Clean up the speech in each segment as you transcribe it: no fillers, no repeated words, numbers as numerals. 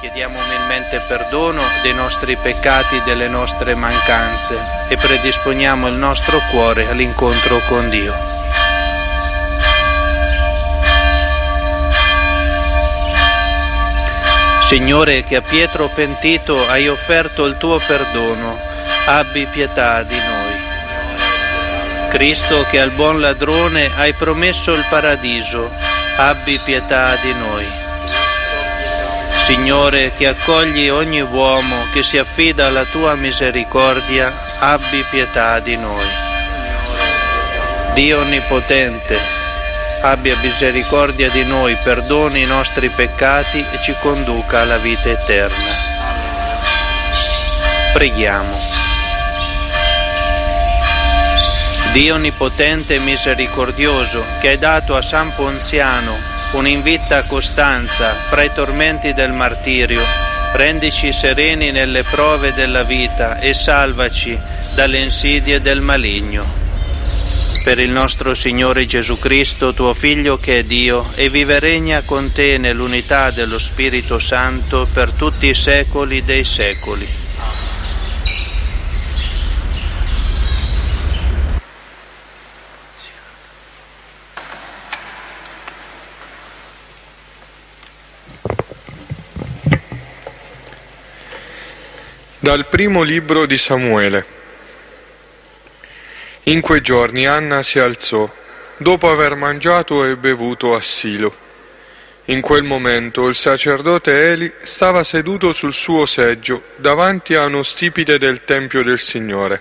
Chiediamo umilmente perdono dei nostri peccati e delle nostre mancanze e predisponiamo il nostro cuore all'incontro con Dio. Signore, che a Pietro pentito hai offerto il tuo perdono, abbi pietà di noi. Cristo, che al buon ladrone hai promesso il paradiso, abbi pietà di noi. Signore, che accogli ogni uomo che si affida alla tua misericordia, abbi pietà di noi. Dio Onnipotente, abbia misericordia di noi, perdoni i nostri peccati e ci conduca alla vita eterna. Preghiamo. Dio Onnipotente e misericordioso, che hai dato a San Ponziano un'invita costanza fra i tormenti del martirio, rendici sereni nelle prove della vita e salvaci dalle insidie del maligno. Per il nostro Signore Gesù Cristo, tuo Figlio che è Dio, e vive e regna con te nell'unità dello Spirito Santo per tutti i secoli dei secoli. Dal primo libro di Samuele. In quei giorni Anna si alzò, dopo aver mangiato e bevuto a Silo. In quel momento il sacerdote Eli stava seduto sul suo seggio davanti a uno stipite del Tempio del Signore.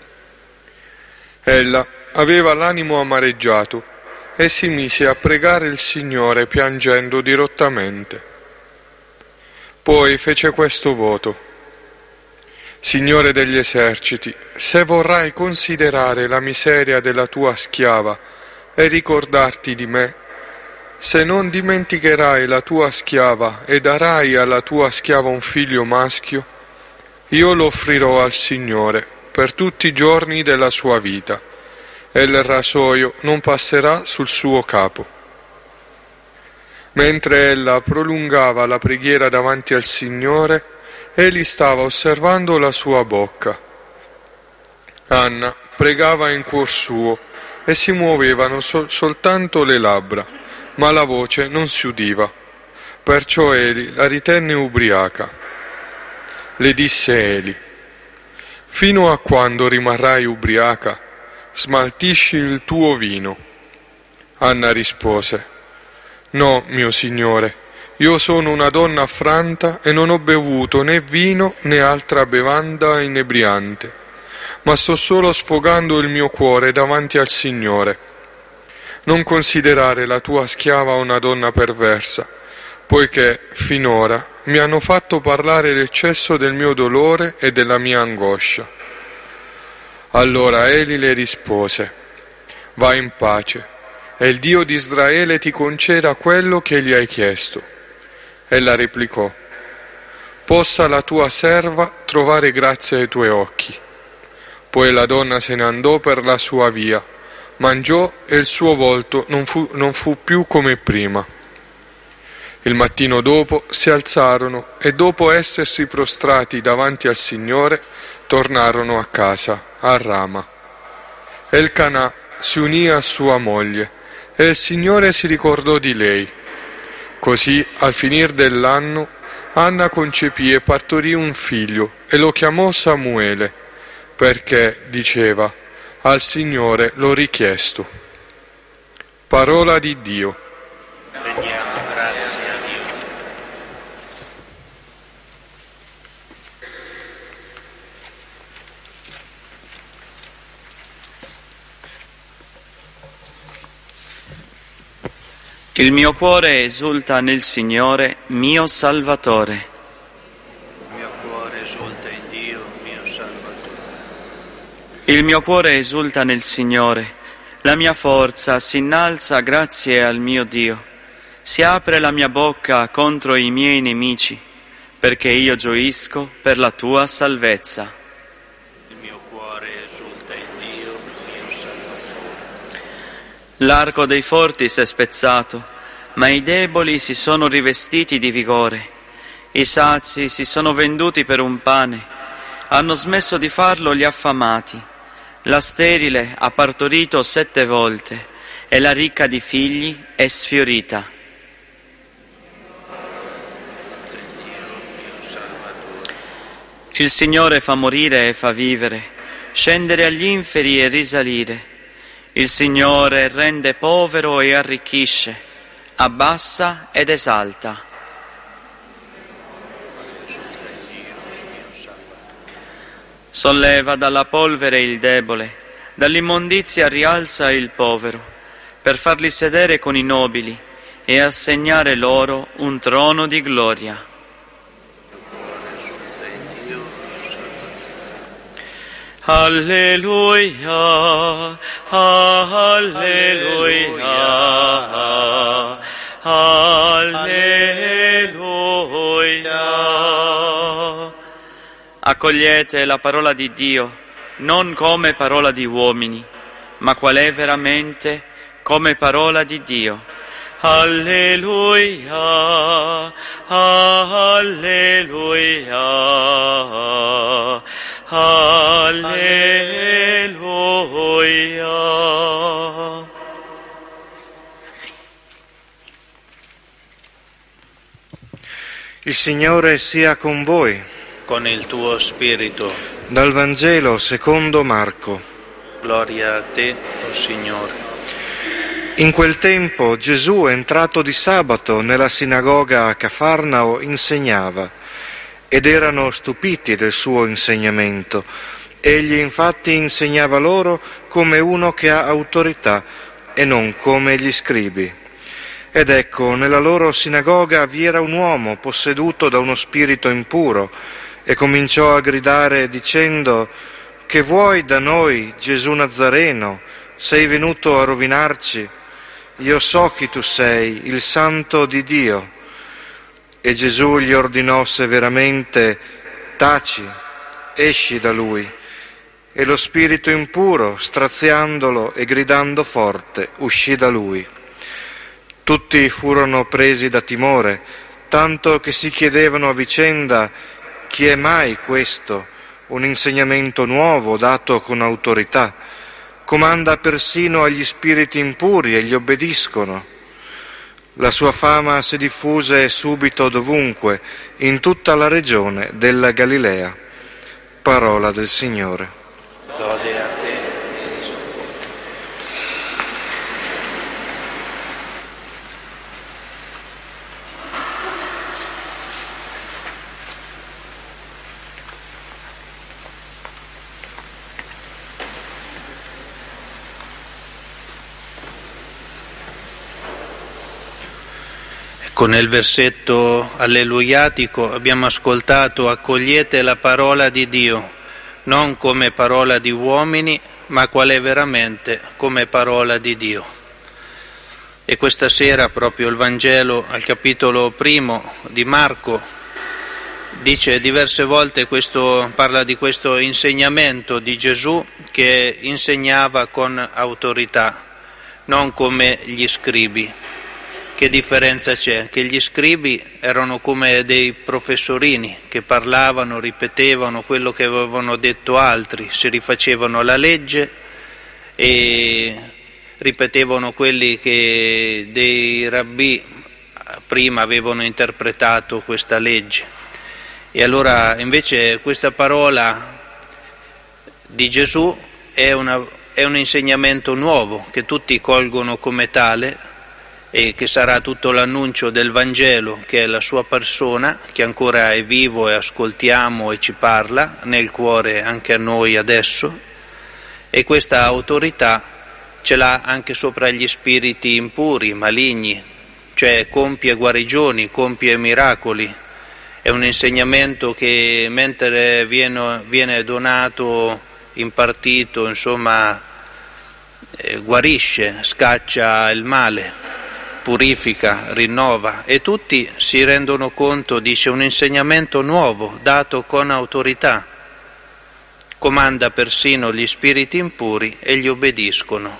Ella aveva l'animo amareggiato e si mise a pregare il Signore piangendo dirottamente. Poi fece questo voto: Signore degli eserciti, se vorrai considerare la miseria della tua schiava e ricordarti di me, se non dimenticherai la tua schiava e darai alla tua schiava un figlio maschio, io lo offrirò al Signore per tutti i giorni della sua vita, e il rasoio non passerà sul suo capo. Mentre ella prolungava la preghiera davanti al Signore, egli stava osservando la sua bocca. Anna pregava in cuor suo e si muovevano soltanto le labbra, ma la voce non si udiva. Perciò egli la ritenne ubriaca. Le disse egli: fino a quando rimarrai ubriaca? Smaltisci il tuo vino. Anna rispose: no, mio signore, io sono una donna affranta e non ho bevuto né vino né altra bevanda inebriante, ma sto solo sfogando il mio cuore davanti al Signore. Non considerare la tua schiava una donna perversa, poiché finora mi hanno fatto parlare l'eccesso del mio dolore e della mia angoscia. Allora egli le rispose: vai in pace, e il Dio di Israele ti conceda quello che gli hai chiesto. Ella replicò: possa la tua serva trovare grazia ai tuoi occhi. Poi la donna se ne andò per la sua via, mangiò e il suo volto non fu più come prima. Il mattino dopo si alzarono e dopo essersi prostrati davanti al Signore tornarono a casa, a Rama. Elcanà si unì a sua moglie e il Signore si ricordò di lei. Così, al finir dell'anno, Anna concepì e partorì un figlio e lo chiamò Samuele, perché, diceva, al Signore l'ho richiesto. Parola di Dio. Rendiamo grazie a Dio. Il mio cuore esulta nel Signore, mio Salvatore. Il mio cuore esulta in Dio, mio Salvatore. Il mio cuore esulta nel Signore, la mia forza si innalza grazie al mio Dio. Si apre la mia bocca contro i miei nemici, perché io gioisco per la tua salvezza. Il mio cuore esulta in Dio, mio Salvatore. L'arco dei forti si è spezzato, ma i deboli si sono rivestiti di vigore. I sazi si sono venduti per un pane, hanno smesso di farlo gli affamati. La sterile ha partorito 7 volte e la ricca di figli è sfiorita. Il Signore fa morire e fa vivere, scendere agli inferi e risalire. Il Signore rende povero e arricchisce, abbassa ed esalta. Solleva dalla polvere il debole, dall'immondizia rialza il povero, per farli sedere con i nobili e assegnare loro un trono di gloria. Alleluia, alleluia, alleluia. Accogliete la parola di Dio, non come parola di uomini, ma qual è veramente come parola di Dio. Alleluia, alleluia, alleluia. Il Signore sia con voi. Con il tuo spirito. Dal Vangelo secondo Marco. Gloria a te, o Signore. In quel tempo Gesù, entrato di sabato nella sinagoga a Cafarnao, insegnava, ed erano stupiti del suo insegnamento. Egli infatti insegnava loro come uno che ha autorità e non come gli scribi. Ed ecco, nella loro sinagoga vi era un uomo posseduto da uno spirito impuro, e cominciò a gridare dicendo: «Che vuoi da noi, Gesù Nazareno? Sei venuto a rovinarci? Io so chi tu sei, il Santo di Dio». E Gesù gli ordinò severamente: «Taci, esci da lui». E lo spirito impuro, straziandolo e gridando forte, uscì da lui. Tutti furono presi da timore, tanto che si chiedevano a vicenda: «Chi è mai questo? Un insegnamento nuovo dato con autorità. Comanda persino agli spiriti impuri e gli obbediscono». La sua fama si diffuse subito dovunque, in tutta la regione della Galilea. Parola del Signore. Gloria a te. Nel versetto alleluiatico abbiamo ascoltato: accogliete la parola di Dio, non come parola di uomini, ma qual è veramente come parola di Dio. E questa sera proprio il Vangelo, al capitolo 1 di Marco, dice diverse volte parla di questo insegnamento di Gesù che insegnava con autorità, non come gli scribi. Che differenza c'è? Che gli scribi erano come dei professorini che parlavano, ripetevano quello che avevano detto altri, si rifacevano la legge e ripetevano quelli che dei rabbì prima avevano interpretato questa legge. E allora invece questa parola di Gesù è un insegnamento nuovo che tutti colgono come tale, e che sarà tutto l'annuncio del Vangelo, che è la sua persona, che ancora è vivo e ascoltiamo e ci parla nel cuore anche a noi adesso, e questa autorità ce l'ha anche sopra gli spiriti impuri, maligni, cioè compie guarigioni, compie miracoli. È un insegnamento che mentre viene donato, impartito, insomma, guarisce, scaccia il male, purifica, rinnova, e tutti si rendono conto, dice, un insegnamento nuovo dato con autorità, comanda persino gli spiriti impuri e gli obbediscono.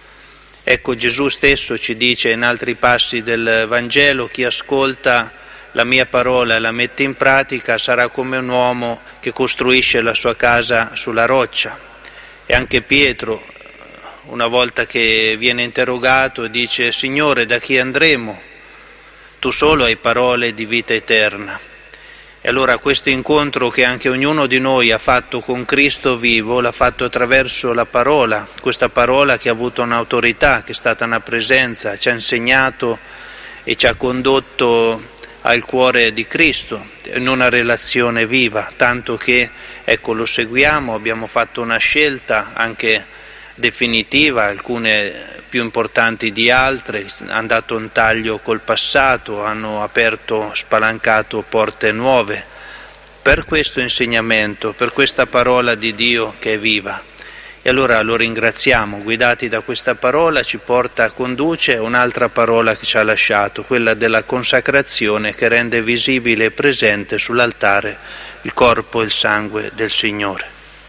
Ecco, Gesù stesso ci dice in altri passi del Vangelo: chi ascolta la mia parola e la mette in pratica sarà come un uomo che costruisce la sua casa sulla roccia. E anche Pietro, una volta che viene interrogato, dice: Signore, da chi andremo? Tu solo hai parole di vita eterna. E allora questo incontro che anche ognuno di noi ha fatto con Cristo vivo, l'ha fatto attraverso la parola, questa parola che ha avuto un'autorità, che è stata una presenza, ci ha insegnato e ci ha condotto al cuore di Cristo, in una relazione viva, tanto che, ecco, lo seguiamo, abbiamo fatto una scelta anche definitiva, alcune più importanti di altre, hanno dato un taglio col passato, hanno spalancato porte nuove per questo insegnamento, per questa parola di Dio che è viva. E allora lo ringraziamo, guidati da questa parola conduce un'altra parola che ci ha lasciato, quella della consacrazione, che rende visibile e presente sull'altare il corpo e il sangue del Signore.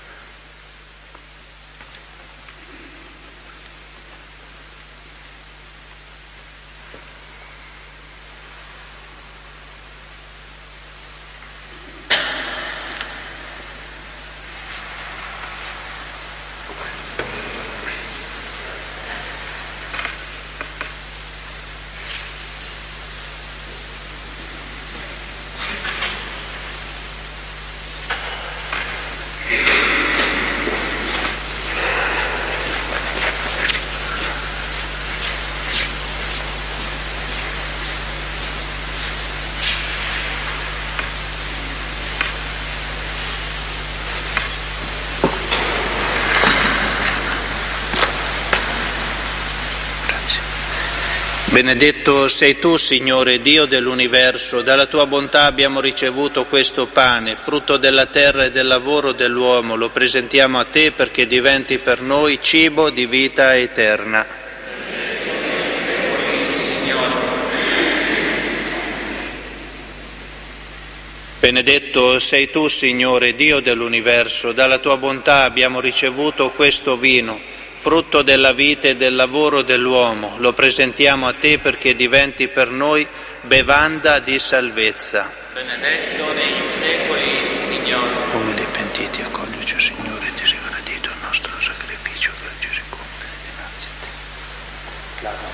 Benedetto sei tu, Signore, Dio dell'universo, dalla tua bontà abbiamo ricevuto questo pane, frutto della terra e del lavoro dell'uomo, lo presentiamo a te perché diventi per noi cibo di vita eterna. Benedetto sei tu, Signore, Dio dell'universo, dalla tua bontà abbiamo ricevuto questo vino, frutto della vita e del lavoro dell'uomo, lo presentiamo a te perché diventi per noi bevanda di salvezza. Benedetto nei secoli il Signore. Come dei pentiti accoglici, Signore, ti sia gradito il nostro sacrificio che oggi ricompe dinanzi a te.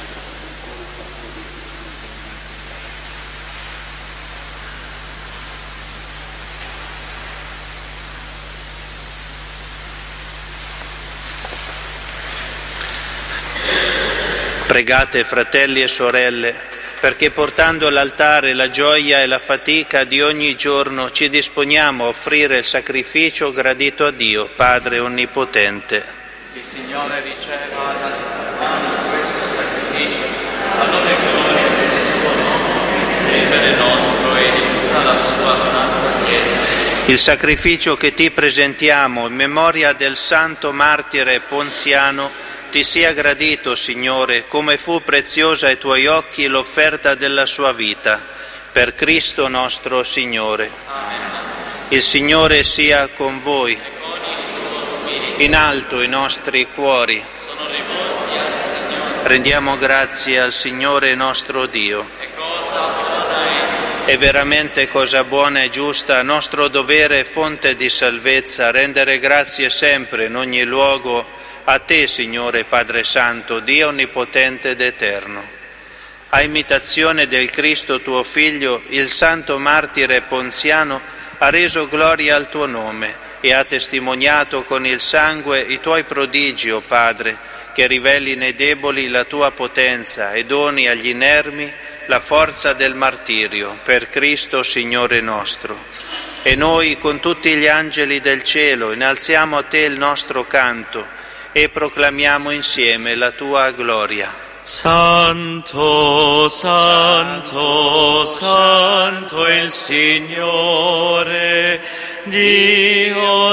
Pregate, fratelli e sorelle, perché portando all'altare la gioia e la fatica di ogni giorno ci disponiamo a offrire il sacrificio gradito a Dio, Padre Onnipotente. Il Signore riceva da questo sacrificio, allora gloria del suo nome, e per il nostro e di tutta la sua santa Chiesa. Il sacrificio che ti presentiamo in memoria del santo martire Ponziano ti sia gradito, Signore, come fu preziosa ai tuoi occhi l'offerta della sua vita, per Cristo nostro Signore. Amen. Il Signore sia con voi. E con il tuo spirito. In alto i nostri cuori. Sono rivolti al Signore. Rendiamo grazie al Signore nostro Dio. È cosa buona e giusta. È veramente cosa buona e giusta, nostro dovere e fonte di salvezza, rendere grazie sempre in ogni luogo a te, Signore Padre Santo, Dio Onnipotente ed Eterno. A imitazione del Cristo tuo Figlio, il santo martire Ponziano ha reso gloria al tuo nome e ha testimoniato con il sangue i tuoi prodigi, o Padre, che riveli nei deboli la tua potenza e doni agli inermi la forza del martirio, per Cristo Signore nostro. E noi, con tutti gli angeli del cielo, innalziamo a te il nostro canto e proclamiamo insieme la tua gloria. Santo, Santo, Santo il Signore, Dio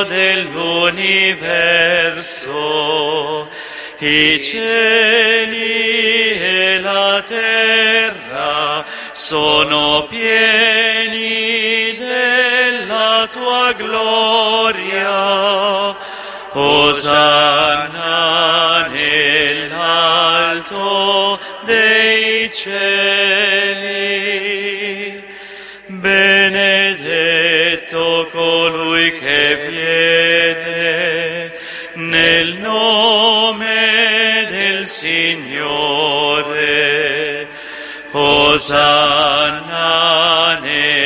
dell'universo. I cieli e la terra sono pieni della tua gloria. Osanna nell'alto dei cieli. Osanna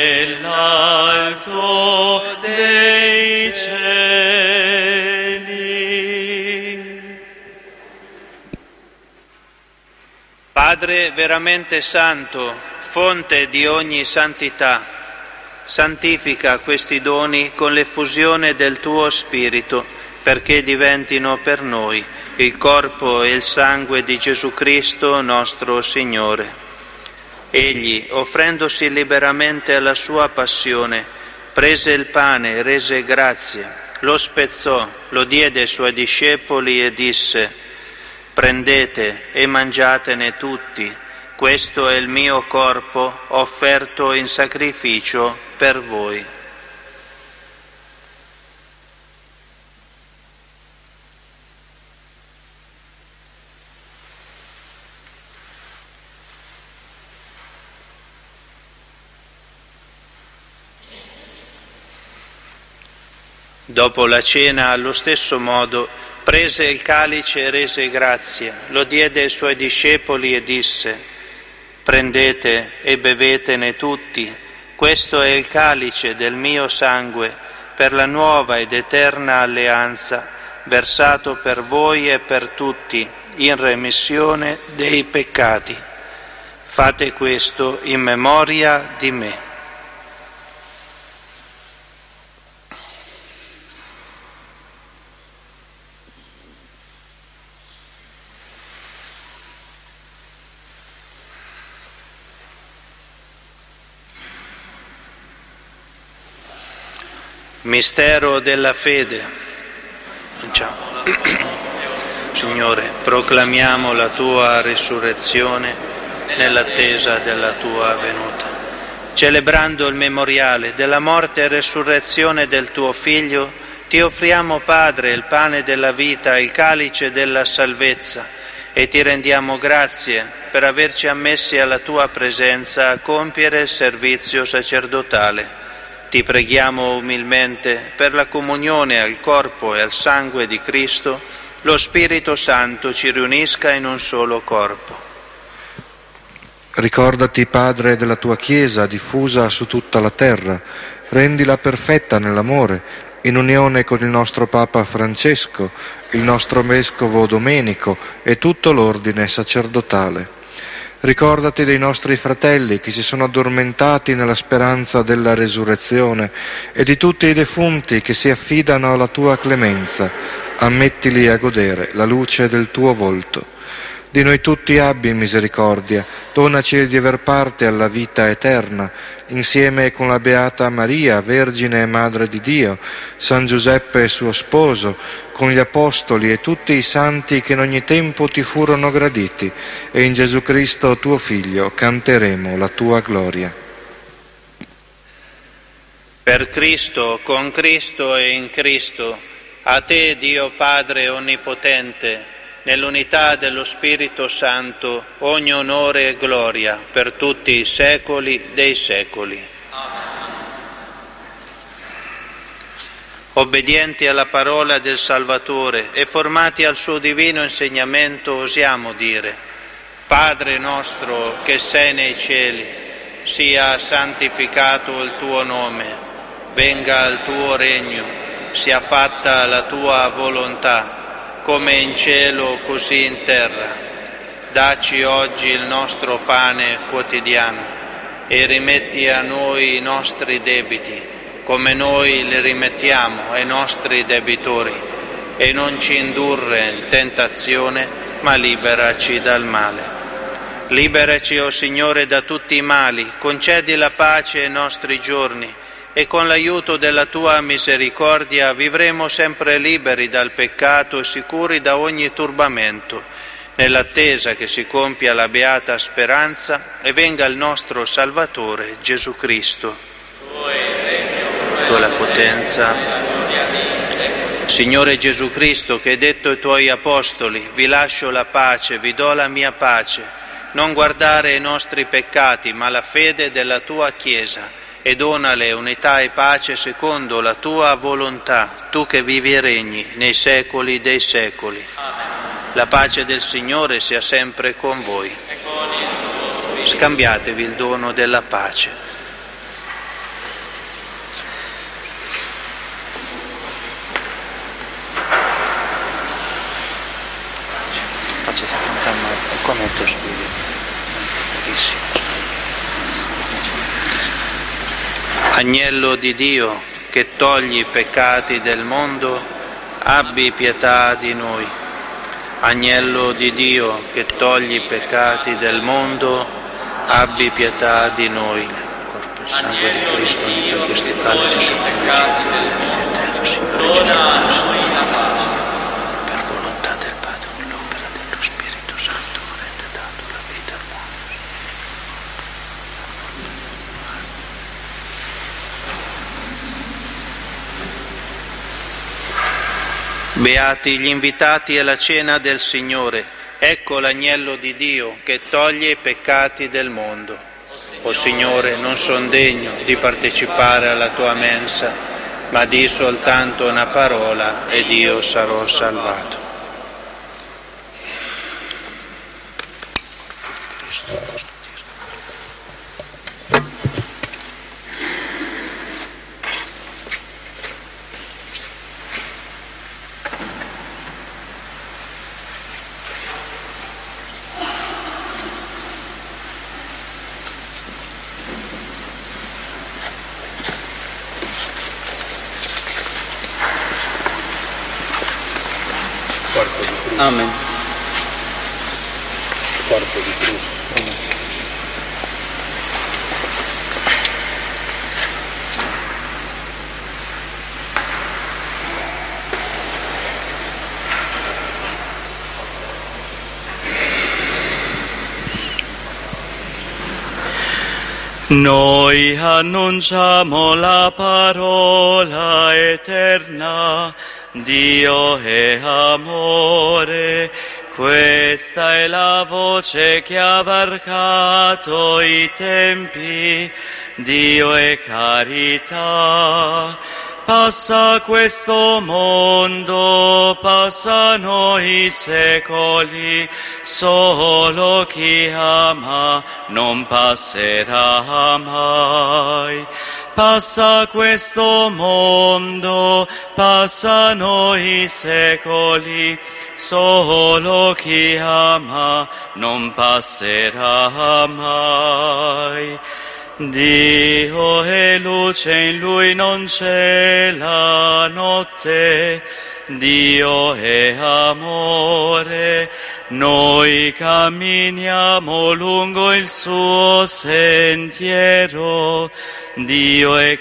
nell'alto dei cieli. Padre veramente santo, fonte di ogni santità, santifica questi doni con l'effusione del tuo Spirito, perché diventino per noi il corpo e il sangue di Gesù Cristo nostro Signore. Egli, offrendosi liberamente alla sua passione, prese il pane, rese grazie, lo spezzò, lo diede ai suoi discepoli e disse: «Prendete e mangiatene tutti, questo è il mio corpo offerto in sacrificio per voi». Dopo la cena, allo stesso modo, prese il calice e rese grazie, lo diede ai suoi discepoli e disse: «Prendete e bevetene tutti, questo è il calice del mio sangue, per la nuova ed eterna alleanza, versato per voi e per tutti, in remissione dei peccati. Fate questo in memoria di me». Mistero della fede. Signore, proclamiamo la tua risurrezione nell'attesa della tua venuta. Celebrando il memoriale della morte e resurrezione del tuo Figlio, ti offriamo, Padre, il pane della vita, il calice della salvezza, e ti rendiamo grazie per averci ammessi alla tua presenza a compiere il servizio sacerdotale. Ti preghiamo umilmente per la comunione al corpo e al sangue di Cristo, lo Spirito Santo ci riunisca in un solo corpo. Ricordati, Padre, della tua Chiesa diffusa su tutta la terra, rendila perfetta nell'amore, in unione con il nostro Papa Francesco, il nostro Vescovo Domenico e tutto l'ordine sacerdotale. Ricordati dei nostri fratelli che si sono addormentati nella speranza della resurrezione e di tutti i defunti che si affidano alla tua clemenza. Ammettili a godere la luce del tuo volto. Di noi tutti abbi misericordia, donaci di aver parte alla vita eterna, insieme con la Beata Maria, Vergine e Madre di Dio, San Giuseppe suo sposo, con gli Apostoli e tutti i santi che in ogni tempo ti furono graditi, e in Gesù Cristo tuo Figlio canteremo la tua gloria. Per Cristo, con Cristo e in Cristo, a te, Dio Padre Onnipotente, nell'unità dello Spirito Santo, ogni onore e gloria per tutti i secoli dei secoli. Obbedienti alla parola del Salvatore e formati al suo divino insegnamento, osiamo dire: Padre nostro che sei nei cieli, sia santificato il tuo nome, venga il tuo regno, sia fatta la tua volontà, come in cielo così in terra. Dacci oggi il nostro pane quotidiano e rimetti a noi i nostri debiti, come noi li rimettiamo ai nostri debitori, e non ci indurre in tentazione, ma liberaci dal male. Liberaci, o Signore, da tutti i mali, concedi la pace ai nostri giorni, e con l'aiuto della tua misericordia vivremo sempre liberi dal peccato e sicuri da ogni turbamento, nell'attesa che si compia la beata speranza e venga il nostro Salvatore Gesù Cristo. Tua la potenza. Signore Gesù Cristo, che hai detto ai tuoi apostoli: vi lascio la pace, vi do la mia pace, non guardare ai nostri peccati, ma la fede della tua Chiesa, e donale unità e pace secondo la tua volontà, tu che vivi e regni nei secoli dei secoli. Amen. La pace del Signore sia sempre con voi. scambiatevi il dono della pace. Pace sia con te, come il tuo spirito. Agnello di Dio, che togli i peccati del mondo, abbi pietà di noi. Agnello di Dio, che togli i peccati del mondo, abbi pietà di noi. Corpo e sangue di Cristo, unito in questi calici sopra il sopra di vita eterna, Signore Gesù Cristo. Per volontà del Padre, con l'opera dello Spirito Santo, avete dato la vita al mondo. Beati gli invitati alla cena del Signore, ecco l'agnello di Dio che toglie i peccati del mondo. O Signore, non son degno di partecipare alla tua mensa, ma di soltanto una parola ed io sarò salvato. Amen. Corpo di Cristo. Noi annunciamo la parola eterna, Dio è amore, questa è la voce che ha varcato i tempi, Dio è carità. Passa questo mondo, passano i secoli, solo chi ama non passerà mai. Passa questo mondo, passano i secoli, solo chi ama non passerà mai. Dio è luce, in Lui non c'è la notte, Dio è amore, noi camminiamo lungo il suo sentiero, Dio è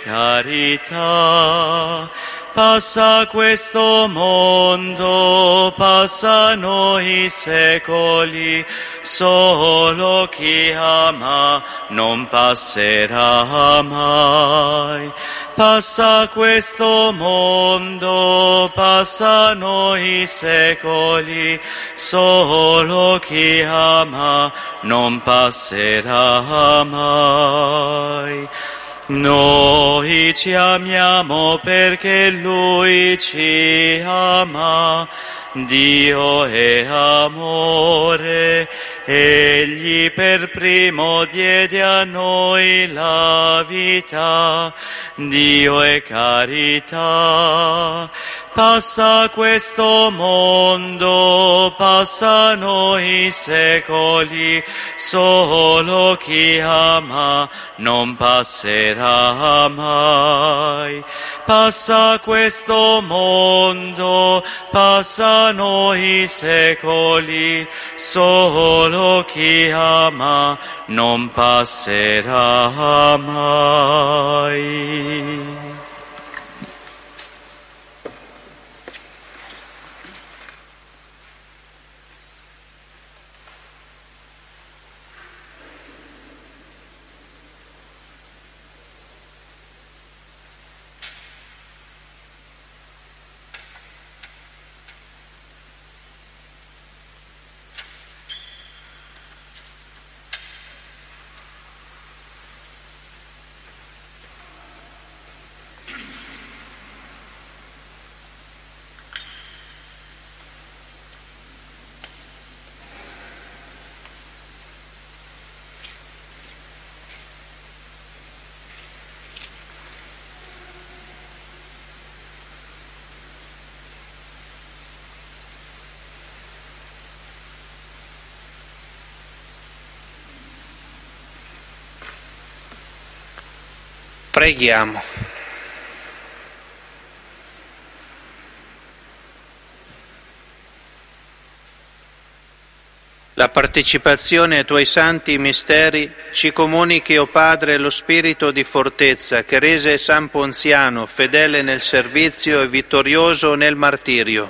carità. Passa questo mondo, passano i secoli, solo chi ama non passerà mai. Passa questo mondo, passano i secoli, solo chi ama non passerà mai. Noi ci amiamo perché Lui ci ama, Dio è amore, Egli per primo diede a noi la vita, Dio è carità. Passa questo mondo, passano i secoli, solo chi ama non passerà mai. Passa questo mondo, passano i secoli, solo chi ama non passerà mai. Preghiamo. La partecipazione ai Tuoi santi misteri ci comunichi, o Padre, lo spirito di fortezza che rese San Ponziano fedele nel servizio e vittorioso nel martirio.